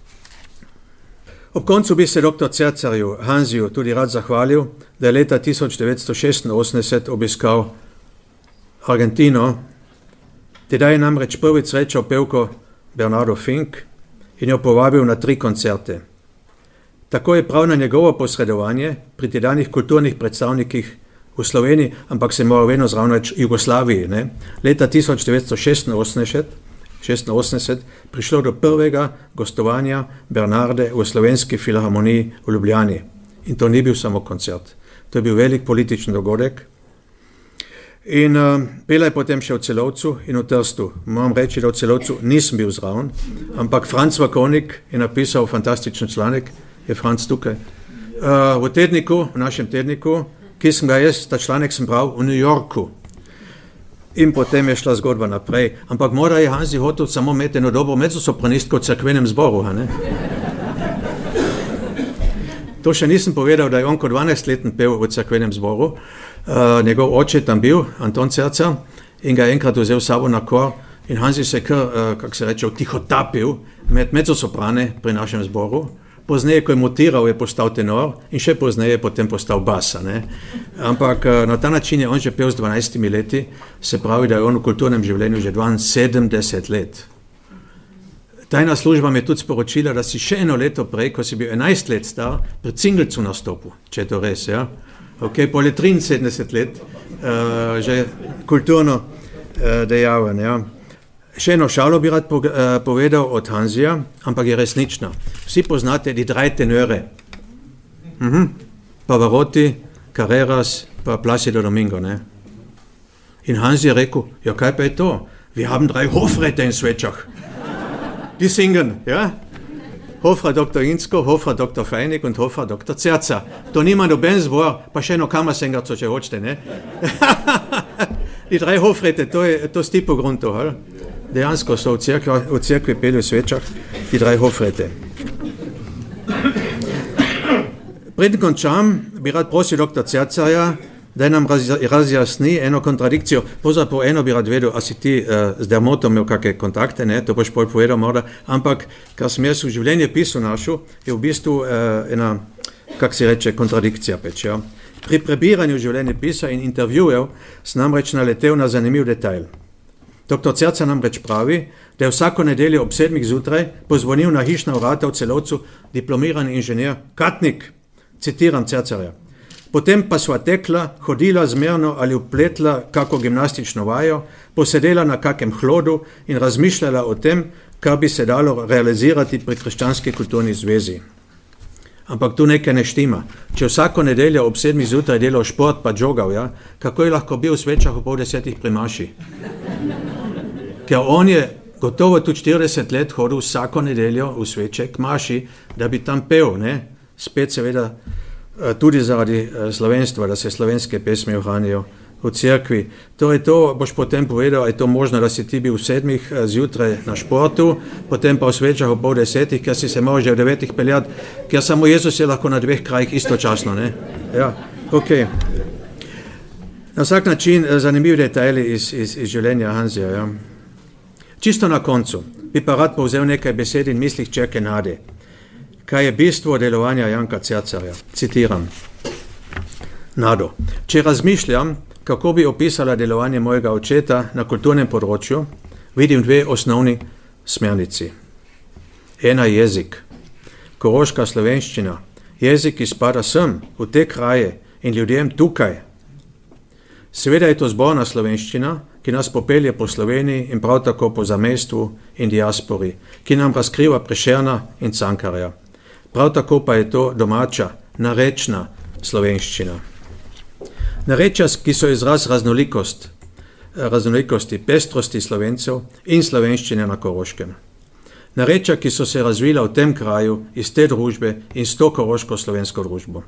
Ob koncu bi se doktor Cercerju Hanziju tudi rad zahvalil, da je leta tisoč devetsto šestinosemdeset obiskal Argentino. Tedaj je namreč prvič srečal pevko Bernardo Fink in jo povabil na tri koncerte. Tako je prav na njegovo posredovanje pri tedanjih kulturnih predstavnikih v Sloveniji, ampak se mora vedno zraven reči Jugoslaviji, ne? Leta tisoč devetsto šestinosemdeset prišlo do prvega gostovanja Bernarde v Slovenski filharmoniji v Ljubljani. In to ni bil samo koncert. To je bil velik politični dogodek. In uh, pela je potem še v Celovcu in v Trstu. Moram reči, da v Celovcu nisem bil zraven, ampak Franc Vakovnik je napisal fantastičen članek, je Franc tukaj, uh, v tedniku, v našem tedniku, ki sem ga jaz, ta članek sem bral v New Yorku. In potem je šla zgodba naprej. Ampak mora je Hanzi hotel samo imeti eno dobro mezzosopranistko v cerkvenem zboru. A ne? To še nisem povedal, da je on kot dvanajstleten pel v cerkvenem zboru. Uh, njegov oče tam bil, Anton Cercer, in ga je enkrat vzel sabo na kor in Hanzi se kar, uh, kako se reče, tihotapil med mezzosoprane pri našem zboru. Pozneje, ko je mutiral, je postal tenor in še pozneje je potem postal basa. Ne? Ampak uh, na ta način je on že pel z dvanajstimi leti, se pravi, da je on v kulturnem življenju že dvainsedemdeset let. Tajna služba mi je tudi sporočila, da si še eno leto prej, ko si bil enajst let star, pri Cingelcu nastopil, če je to res, ja. Ok, pol je triinsedemdeset let, uh, že kulturno uh, dejaven, ja. Še eno šalo bi rad po, uh, povedal od Hanzija, ampak je resnična. Vsi poznate die drei Tenöre. Mhm. Pavarotti, Carreras, pa Placido Domingo, ne. In Hanzi je rekel, ja, kaj pa je to? Wir haben drei Hofräte in Svečah. Die singen, ja? Hofrat doktor Insko, Hofrat doktor Feinig und Hofrat doktor Cercer. To nima noben zbor, pa še eno Kammersengerco, če hočete, ne? Die drei Hofräte, to je to sti pogrunto, ali? Dejansko so v cerkvi, v cerkvi peli v Svečah, die drei Hofräte. Preden končam, bi rad prosil doktor Cercerja, da nam razjasni eno kontradikcijo. Pravzaprav eno bi rad vedel, a si ti uh, z Dermotom imel kakšne kontakte, ne? To boš pol povedal morda, ampak kar sem jaz v življenje pisu našel, je v bistvu uh, ena, kak si reče, kontradikcija peč. Ja? Pri prebiranju življenje pisa in intervjujev sem namreč naletel na zanimiv detajl. Doktor Cercer namreč pravi, da je vsako nedeljo ob sedmih zjutraj pozvonil na hišna vrata v Celovcu diplomirani inženir Katnik, citiram Cercerja. Potem pa sva tekla, hodila zmerno ali upletla kako gimnastično vajo, posedela na kakem hlodu in razmišljala o tem, kar bi se dalo realizirati pri Krščanski kulturni zvezi. Ampak tu nekaj ne štima. Če vsako nedeljo ob sedmih zjutraj delal šport pa jogal, ja, kako je lahko bil v Svečah ob pol desetih pri maši? Ker on je gotovo tudi štirideset let hodil vsako nedeljo v Sveče k maši, da bi tam pel, ne? Spet seveda tudi zaradi slovenstva, da se slovenske pesmi ohranijo v cerkvi. Torej to boš potem povedal, je to možno, da si ti bil v sedmih zjutraj na športu, potem pa v Svečah ob pol desetih, ker si se moral že v devetih peljati, ker samo Jezus je lahko na dveh krajih istočasno, ne? Ja, ok. Na vsak način zanimivi detajli iz, iz, iz življenja Hanzija, ja. Čisto na koncu bi pa rad povzel nekaj besed in mislih Čerke Nade. Kaj je bistvo delovanja Janka Cercerja? Citiram. Nado, če razmišljam, kako bi opisala delovanje mojega očeta na kulturnem področju, vidim dve osnovni smernici. Ena je jezik, koroška slovenščina, jezik, ki spada sem, v te kraje in ljudem tukaj. Seveda je to zborna slovenščina, ki nas popelje po Sloveniji in prav tako po zamejstvu in diaspori, ki nam razkriva Prešerna in Cankarja. Prav tako pa je to domača, narečna slovenščina. Narečja, ki so izraz raznolikost, raznolikosti, pestrosti Slovencev in slovenščine na Koroškem. Narečja, ki so se razvila v tem kraju, iz te družbe in s to koroško-slovensko družbo.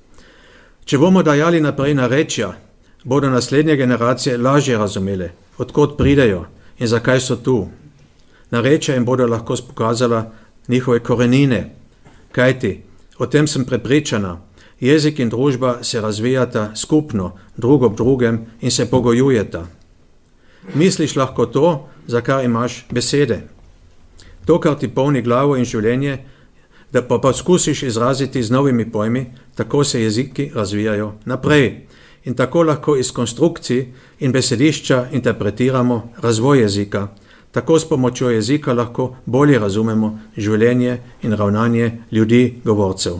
Če bomo dajali naprej narečja, bodo naslednje generacije lažje razumele, odkot pridejo in zakaj so tu. Narečja jim bodo lahko pokazala njihove korenine, kajti, o tem sem prepričana, jezik in družba se razvijata skupno, drug ob drugem in se pogojujeta. Misliš lahko to, za kar imaš besede. To, kar ti polni glavo in življenje, da pa poskusiš izraziti z novimi pojmi, tako se jeziki razvijajo naprej. In tako lahko iz konstrukcij in besedišča interpretiramo razvoj jezika. Tako s pomočjo jezika lahko bolje razumemo življenje in ravnanje ljudi, govorcev.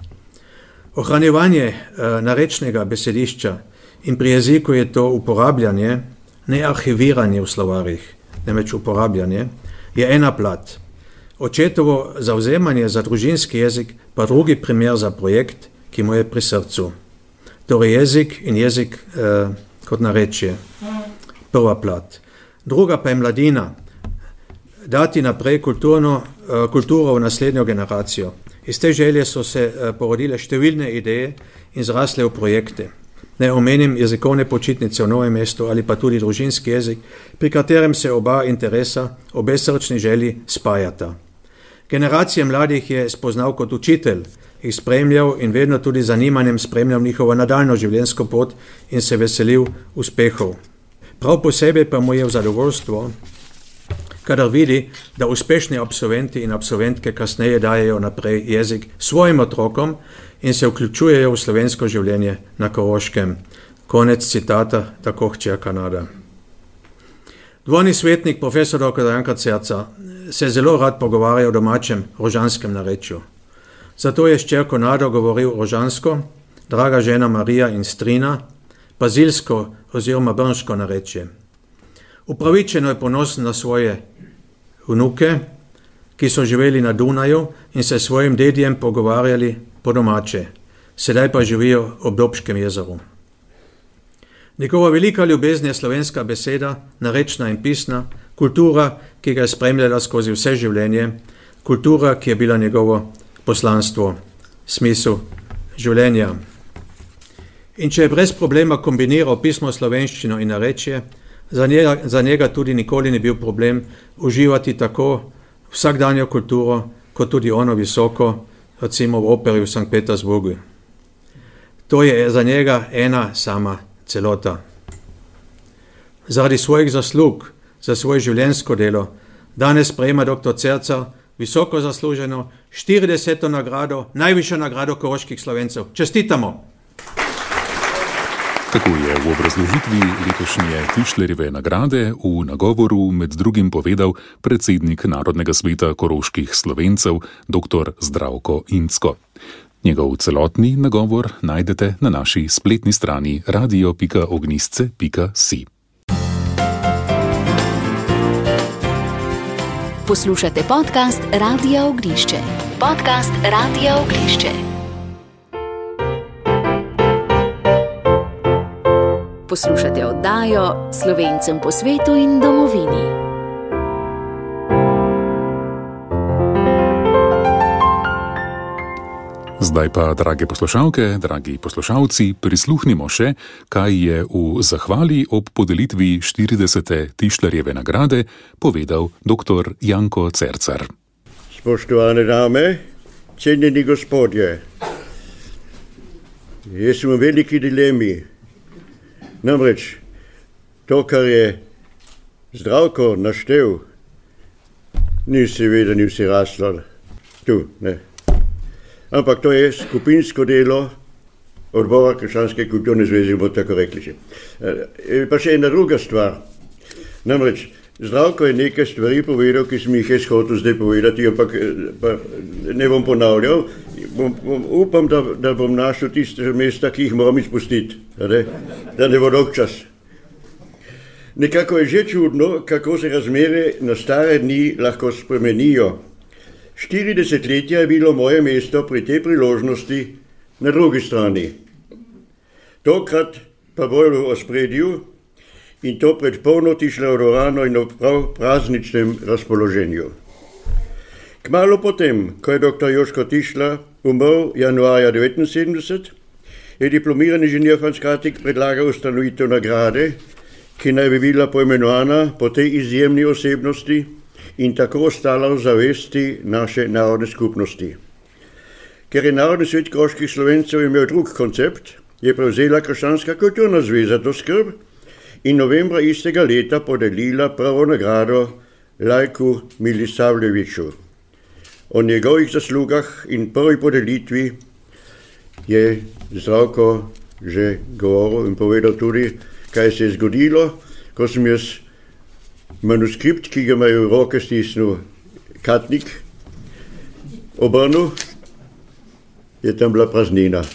Ohranjevanje uh, narečnega besedišča in pri jeziku je to uporabljanje, ne arhiviranje v slovarjih, nemeč uporabljanje, je ena plat. Očetovo zavzemanje za družinski jezik pa drugi primer za projekt, ki mu je pri srcu. Torej jezik in jezik uh, kot narečje. Prva plat. Druga pa je mladina. Dati naprej kulturno, uh, kulturo v naslednjo generacijo. Iz te želje so se uh, porodile številne ideje in zrasle v projekte. Ne omenim jezikovne počitnice v Novem mestu ali pa tudi družinski jezik, pri katerem se oba interesa, obe srčni želji spajata. Generacije mladih je spoznal kot učitelj, jih spremljal in vedno tudi zanimanjem spremljal njihovo nadaljno življenjsko pot in se veselil uspehov. Prav posebej pa mu je v zadovoljstvo, kadar vidi, da uspešni absolventi in absolventke kasneje dajejo naprej jezik svojim otrokom in se vključujejo v slovensko življenje na Koroškem. Konec citata, tako hčerka Nada. Dvojni svetnik, profesor doktor Janko Cercar, se zelo rad pogovarja o domačem rožanskem narečju. Zato je s hčerko Nado govoril rožansko, draga žena Marija in strina, pazilsko oziroma brnško narečje. Upravičeno je ponosen na svoje vnuke, ki so živeli na Dunaju in se s svojim dedijem pogovarjali po domače, sedaj pa živijo ob Dobškem jezeru. Njegova velika ljubezen je slovenska beseda, narečna in pisna, kultura, ki ga je spremljala skozi vse življenje, kultura, ki je bila njegovo poslanstvo, smisel življenja. In če je brez problema kombiniral pismo slovenščino in narečje, za njega, za njega tudi nikoli ni bil problem uživati tako vsakdanjo kulturo, kot tudi ono visoko, recimo v operi v Sankt Petersburgu. To je za njega ena sama celota. Zaradi svojih zaslug, za svoje življenjsko delo, danes prejema doktor Cercar visoko zasluženo štirideseto nagrado, najvišjo nagrado koroških Slovencev. Čestitamo! Tako je v obrazložitvi letošnje Tišlerjeve nagrade v nagovoru med drugim povedal predsednik Narodnega sveta koroških Slovencev dr. Zdravko Incko. Njegov celotni nagovor najdete na naši spletni strani radio pika ognjisce pika si. Poslušate podcast Radia Ognjišče. Podcast Radia Ognjišče. Poslušate oddajo Slovencem po svetu in domovini. Zdaj pa, drage poslušalke, dragi poslušalci, prisluhnimo še, kaj je v zahvali ob podelitvi štiridesete Tišlerjeve nagrade povedal doktor Janko Cercar. Spoštovane dame, cenjeni gospodje, jaz sem v veliki dilemi. Namreč to, kar je Zdravko naštel, ni seveda ni vsi raslo tu, ne. Ampak to je skupinsko delo odbora Krščanske kulturne zveze, bo tako rekli še. E, pa še ena druga stvar. Namreč, Zdravko je nekaj stvari povedal, ki sem jih jaz hotel zdaj povedati, ampak pa ne bom ponavljal. Bom, bom, upam, da, da bom našel tiste mesta, ki jih moram izpustiti, da ne, da ne bo dolg čas. Nekako je že čudno, kako se razmere na stare dni lahko spremenijo. Štiri desetletja je bilo moje mesto pri tej priložnosti na drugi strani. Tokrat pa bolj v ospredju, in to pred polno Tišlerovo dvorano in v prav prazničnem razpoloženju. Kmalu potem, ko je doktor Joško Tišler umrl januarja devetinsedemdeset, je diplomirani inženir Franc Kratik predlagal ustanovitev nagrade, ki naj bi bila poimenovana po tej izjemni osebnosti in tako ostala v zavesti naše narodne skupnosti. Ker je Narodni svet koroških Slovencev imel drug koncept, je prevzela Krščanska kulturna zveza to skrb in novembra istega leta podelila prvo nagrado Lajku Milisavljeviću. O njegovih zaslugah in prvi podelitvi je Zdravko že govoril in povedal tudi, kaj se je zgodilo, ko sem jaz manuskript, ki ga imajo v roke stisnil Katnik, obrnil, je tam bila praznina.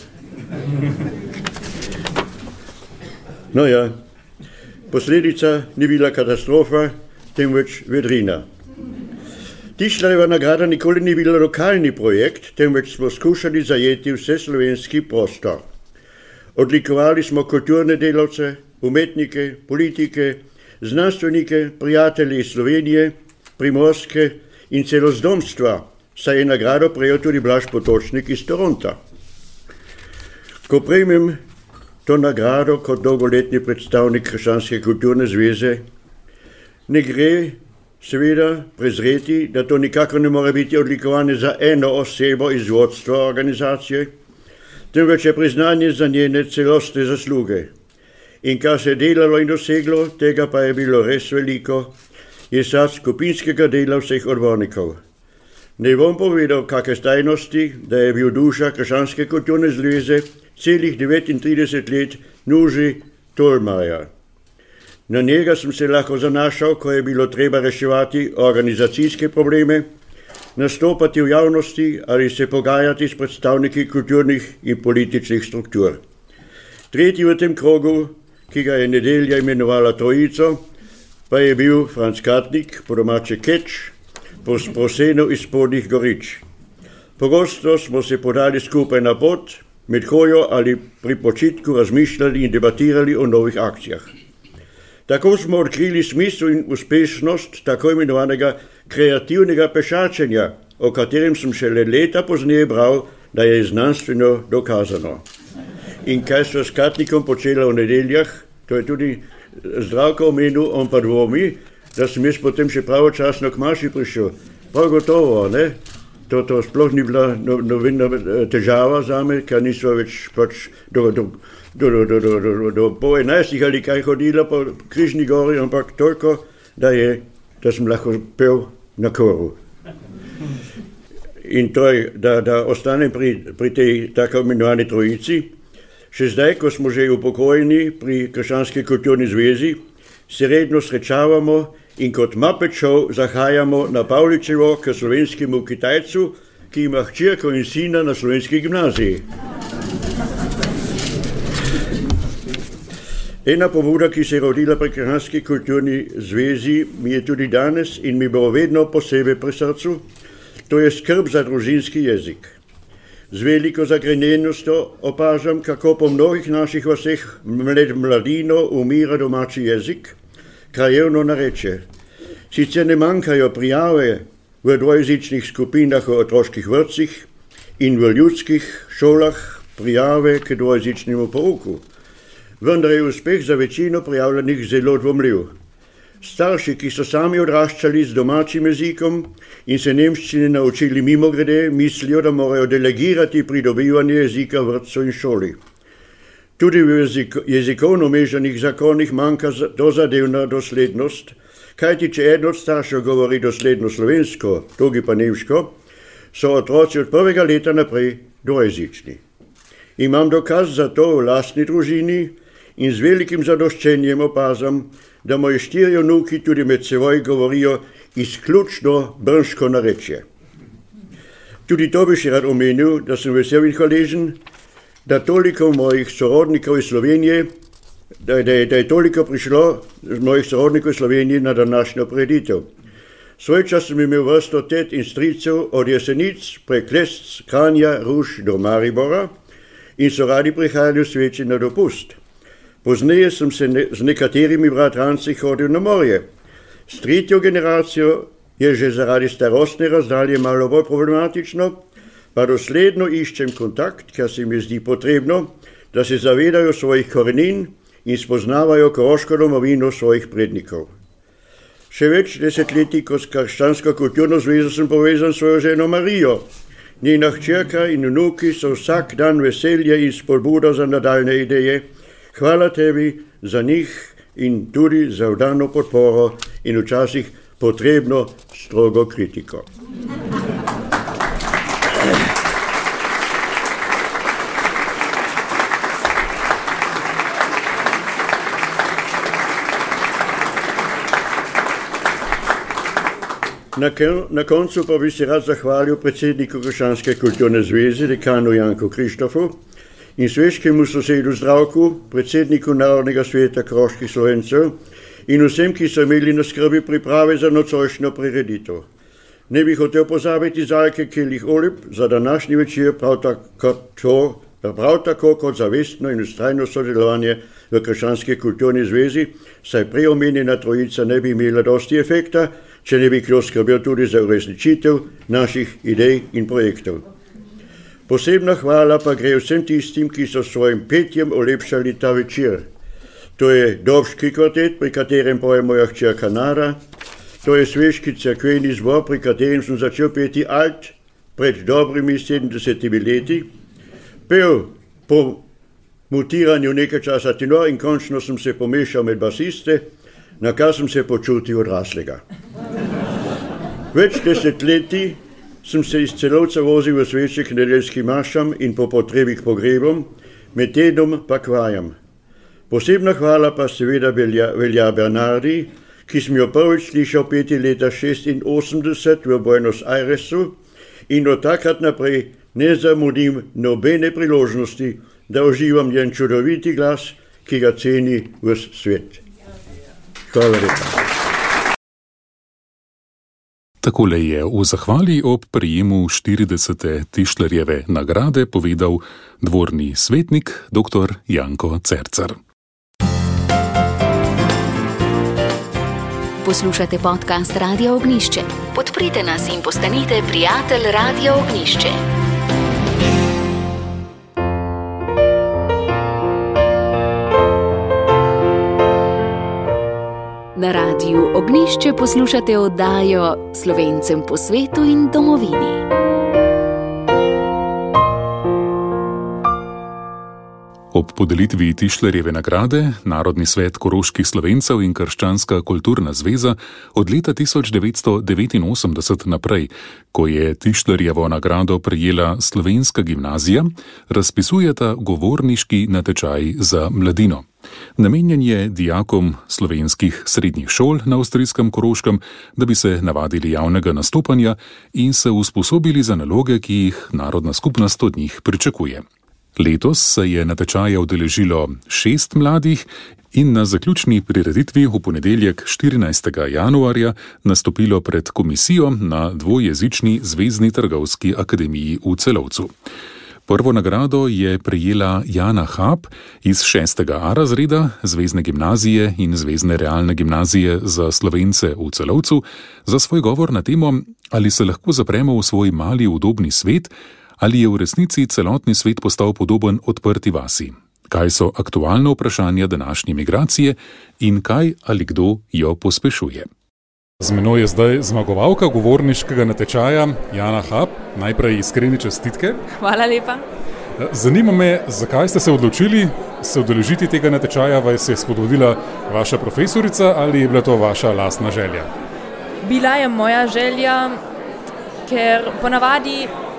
No ja, posledica ni bila katastrofa, temveč vedrina. Tišlerjeva nagrada nikoli ni bila lokalni projekt, temveč smo skušali zajeti vseslovenski prostor. Odlikovali smo kulturne delavce, umetnike, politike, znanstvenike, prijatelje iz Slovenije, Primorske in celo zdomstva, saj je nagrado prejel tudi Blaž Potočnik iz Toronta. Ko prejmem to nagrado kot dolgoletni predstavnik Krščanske kulturne zveze, ne gre seveda prezreti, da to nikakor ne more biti odlikovanje za eno osebo iz vodstva organizacije, temveč je priznanje za njene celostne zasluge. In kar se je delalo in doseglo, tega pa je bilo res veliko, je sad skupinskega dela vseh odbornikov. Ne bom povedal kakšne tajnosti, da je bil duša Krščanske kulturne zveze celih devetintrideset let Nuži Tolmaja. Na njega sem se lahko zanašal, ko je bilo treba reševati organizacijske probleme, nastopati v javnosti ali se pogajati s predstavniki kulturnih in političnih struktur. Tretji v tem krogu, ki ga je nedelja imenovala Trojico, pa je bil Franc Katnik, po domače Keč, po sprosenu iz Spodnjih Gorič. Pogosto smo se podali skupaj na pot, med hojo ali pri počitku razmišljali in debatirali o novih akcijah. Tako smo odkrili smisel in uspešnost tako imenovanega kreativnega pešačenja, o katerem sem šele leta pozneje bral, da je znanstveno dokazano. In kaj so s Katnikom počela v nedeljah, to je tudi Zdravko omenil, on pa dvomi, da sem jaz potem še pravočasno k maši prišel. Prav gotovo, ne? To, to sploh ni bila novinna težava za me, ker nismo več pač do, do, do, do, do, do, do, do po enajstih ali kaj hodila po Križni gori, ampak toliko, da, je, da sem lahko pel na koru. In to je, da, da ostanem pri, pri tej tako imenovani trojici. Še zdaj, ko smo že upokojeni pri Krščanski kulturni zvezi, se redno srečavamo in kot Muppet Show zahajamo na Pavličevo k slovenskemu Kitajcu, ki ima hčerko in sina na slovenski gimnaziji. Ena pobuda, ki se je rodila pri Krščanski kulturni zvezi, mi je tudi danes in mi bo vedno posebej pri srcu, to je skrb za družinski jezik. Z veliko zagrenjenostjo opažam, kako po mnogih naših vaseh med mladino umira domači jezik, krajevno narečje. Sicer ne manjkajo prijave v dvojezičnih skupinah v otroških vrtcih in v ljudskih šolah prijave k dvojezičnemu pouku, vendar je uspeh za večino prijavljenih zelo dvomljiv. Starši, ki so sami odraščali z domačim jezikom in se nemščine naučili mimogrede, mislijo, da morajo delegirati pridobivanje jezika vrtcu in šoli. Tudi v jezik, jezikovno mešanih zakonih manjka dozadevna doslednost, kajti če eden od staršev govori dosledno slovensko, drugi pa nemško, so otroci od prvega leta naprej dvojezični. Imam dokaz za to v lastni družini in z velikim zadoščenjem opazam, da moji štirje vnuki tudi med seboj govorijo izključno brnško narečje. Tudi to bi še rad omenil, da sem vesel in hvaležen, da toliko mojih sorodnikov iz Slovenije, da, da, da je toliko prišlo z mojih sorodnikov iz Slovenije na današnjo prireditev. Svoj čas sem imel vrsto tet in stricev od Jesenic, prek Lesc, Kranja, Ruš do Maribora in so radi prihajali v Sveče na dopust. Pozneje sem se ne, z nekaterimi bratranci hodil na morje. S tretjo generacijo je že zaradi starostne razdalje malo bolj problematično, pa dosledno iščem kontakt, ker se mi zdi potrebno, da se zavedajo svojih korenin in spoznavajo koroško domovino svojih prednikov. Še več desetletij kot krščansko kulturno zvezo sem povezan s svojo ženo Marijo. Njena hčerka in vnuki so vsak dan veselje in spodbuda za nadaljne ideje. Hvala tebi za njih in tudi za vdano podporo in včasih potrebno strogo kritiko. Na, na koncu pa bi se rad zahvalil predsedniku Krščanske kulturne zveze, dekanu Janku Krištofu in sveškemu sosedu Zdravku, predsedniku Narodnega sveta koroških Slovencev in vsem, ki so imeli na skrbi priprave za nocojšnjo prireditev. Ne bi hotel pozabiti Zalke Kelih Olip za današnji večer, prav tako, to, prav tako kot zavestno in ustrajno sodelovanje v Krščanski kulturni zvezi, saj preomenjena trojica ne bi imela dosti efekta, če ne bi kdo skrbel tudi za uresničitev naših idej in projektov. Posebna hvala pa gre vsem tistim, ki so s svojim petjem olepšali ta večer. To je Dobški kvartet, pri katerem poje moja hčerka Nara, to je Sveški cerkveni zbor, pri katerem sem začel peti alt pred dobrimi sedemdesetimi leti, pel po mutiranju nekaj časa tenor in končno sem se pomešal med basiste, na kar sem se počutil odraslega. Več desetletij sem se iz Celovca vozil v Sveče k nedeljskim mašam in po potrebi k pogrebom, med tednom pa k vajam. Posebna hvala pa seveda velja, velja Bernardi, ki sem jo prvič slišal peti leta šestinosemdeset v Buenos Airesu in od takrat naprej ne zamudim nobene priložnosti, da uživam njen čudoviti glas, ki ga ceni ves svet. Hvala lepa. Takole je v zahvali ob prijemu štiridesete Tišlerjeve nagrade povedal dvorni svetnik dr. Janko Cercar. Poslušate podcast Radio Ognjišče. Podprite nas in postanite prijatelj Radio Ognjišče. Na Radiu Ognjišče poslušate oddajo Slovencem po svetu in domovini. Ob podelitvi Tišlerjeve nagrade Narodni svet koroških Slovencev in Krščanska kulturna zveza od leta tisoč devetsto devetinosemdeset naprej, ko je Tišlerjevo nagrado prejela Slovenska gimnazija, razpisujeta govorniški natečaj za mladino. Namenjen je dijakom slovenskih srednjih šol na avstrijskem Koroškem, da bi se navadili javnega nastopanja in se usposobili za naloge, ki jih narodna skupnost od njih pričakuje. Letos se je natečaja udeležilo šest mladih in na zaključni prireditvi v ponedeljek štirinajstega januarja nastopilo pred komisijo na dvojezični Zvezni trgovski akademiji v Celovcu. Prvo nagrado je prejela Jana Hab iz šestega A razreda Zvezne gimnazije in Zvezne realne gimnazije za Slovence v Celovcu za svoj govor na temo, ali se lahko zapremo v svoj mali udobni svet, ali je v resnici celotni svet postal podoben odprti vasi. Kaj so aktualne vprašanja današnje migracije in kaj ali kdo jo pospešuje. Z menoj je zdaj zmagovalka govorniškega natečaja Jana Hab. Najprej iskrene čestitke. Hvala lepa. Zanima me, zakaj ste se odločili se udeležiti tega natečaja, vas je spodbudila vaša profesorica ali je bila to vaša lastna želja? Bila je moja želja, ker ponavadi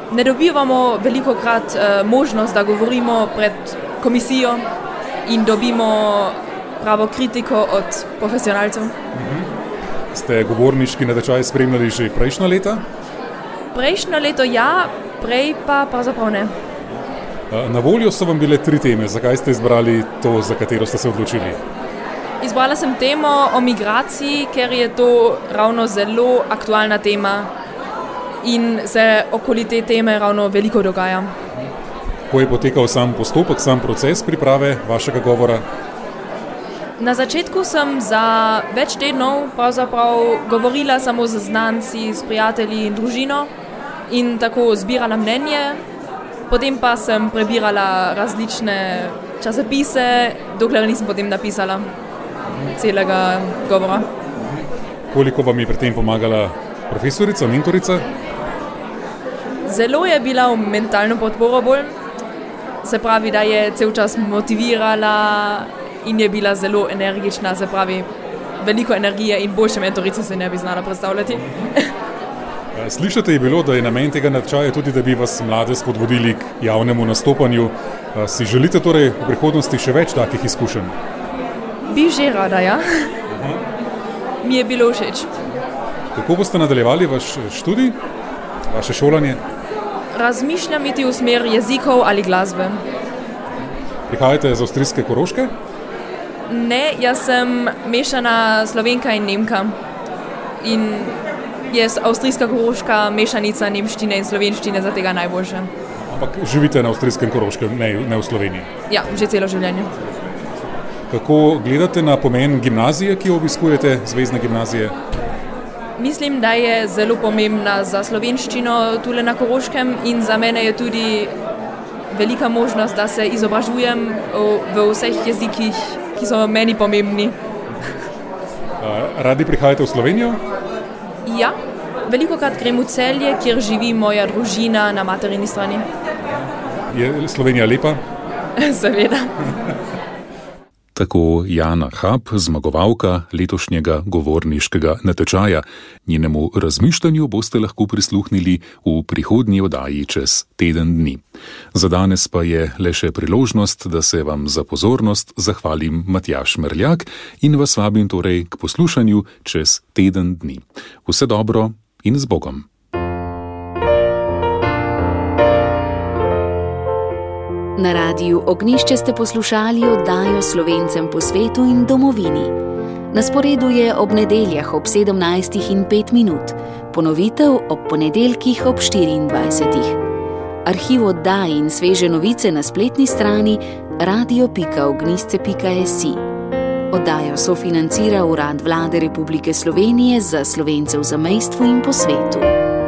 ne dobivamo veliko krat uh, možnost, da govorimo pred komisijo in dobimo pravo kritiko od profesionalcev. Mhm. Ste govorniški natečaj spremljali že prejšnja leta? Prejšnjo leto ja, prej pa pravzaprav ne. Na voljo so vam bile tri teme. Zakaj ste izbrali to, za katero ste se odločili? Izbrala sem temo o migraciji, ker je to ravno zelo aktualna tema in se okoli te teme ravno veliko dogaja. Ko je potekal sam postopek, sam proces priprave vašega govora? Na začetku sem za več tednov pravzaprav govorila samo z znanci, s prijatelji in družino in tako zbirala mnenje. Potem pa sem prebirala različne časopise, dokler nisem potem napisala celega govora. Koliko vam je pri tem pomagala profesorica, mentorica? Zelo je bila v mentalno podporo bolj. Se pravi, da je cel čas motivirala in je bila zelo energična, se pravi, veliko energije in boljše mentorice se ne bi znala predstavljati. Slišate je bilo, da je namen tega natečaja tudi, da bi vas mlade spodbudili k javnemu nastopanju. Si želite torej v prihodnosti še več takih izkušenj? Bi že rada, ja. Mi je bilo všeč. Kako boste nadaljevali vaš študij, vaše šolanje? Razmišljam iti v smer jezikov ali glasbe. Prihajate iz avstrijske Koroške? Ne, jaz sem mešana Slovenka in Nemka. In je avstrijska Koroška mešanica nemščine in slovenščine za tega najboljše. Ampak živite na avstrijskem Koroškem, ne, ne v Sloveniji? Ja, že celo življenje. Kako gledate na pomen gimnazije, ki jo obiskujete, zvezne gimnazije? Mislim, da je zelo pomembna za slovenščino tule na Koroškem in za mene je tudi velika možnost, da se izobražujem v vseh jezikih, ki so meni pomembni. Radi prihajate v Slovenijo? Ja, velikokrat grem v Celje, kjer živi moja družina na materini strani. Je Slovenija lepa? Seveda. Tako Jana Hab, zmagovalka letošnjega govorniškega natečaja. Njenemu razmišljanju boste lahko prisluhnili v prihodnji oddaji čez teden dni. Za danes pa je le še priložnost, da se vam za pozornost zahvalim Matjaž Merljak in vas vabim torej k poslušanju čez teden dni. Vse dobro in z Bogom! Na radiju Ognjišče ste poslušali oddajo Slovencem po svetu in domovini. Na sporedu je ob nedeljah ob sedemnajstih in pet minut, ponovitev ob ponedeljkih ob štiriindvajsetih. Arhiv oddaj in sveže novice na spletni strani radio pika ognjišče pika si. Oddajo sofinancira Urad Vlade Republike Slovenije za Slovence v zamejstvu in po svetu.